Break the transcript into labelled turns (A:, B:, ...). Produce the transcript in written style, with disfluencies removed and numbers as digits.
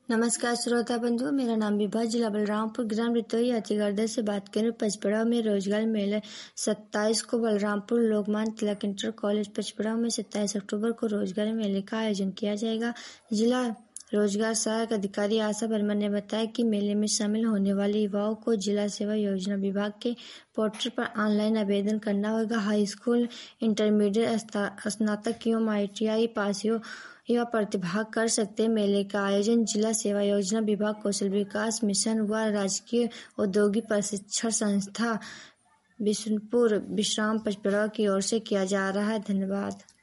A: नमस्कार श्रोता बंधुओं, मेरा नाम विभा, जिला बलरामपुर, ग्राम रितोई अतिगर्दा से बात करें। पचपड़ा में रोजगार मेला 27 को बलरामपुर लोकमान्य तिलक इंटर कॉलेज पचपड़ा में 27 अक्टूबर को रोजगार मेले का आयोजन किया जाएगा। जिला रोजगार सहायक अधिकारी आशा वर्मा ने बताया कि मेले में शामिल होने वाले युवाओं को जिला सेवा योजना विभाग के पोर्टल पर ऑनलाइन आवेदन करना होगा। हाई स्कूल, इंटरमीडिएट, स्नातक एवं ITI पास युवा प्रतिभाग कर सकते हैं। मेले का आयोजन जिला सेवा योजना विभाग, कौशल विकास मिशन व राजकीय औद्योगिक प्रशिक्षण संस्था बिशुनपुर विश्राम पचपड़ा की ओर से किया जा रहा है। धन्यवाद।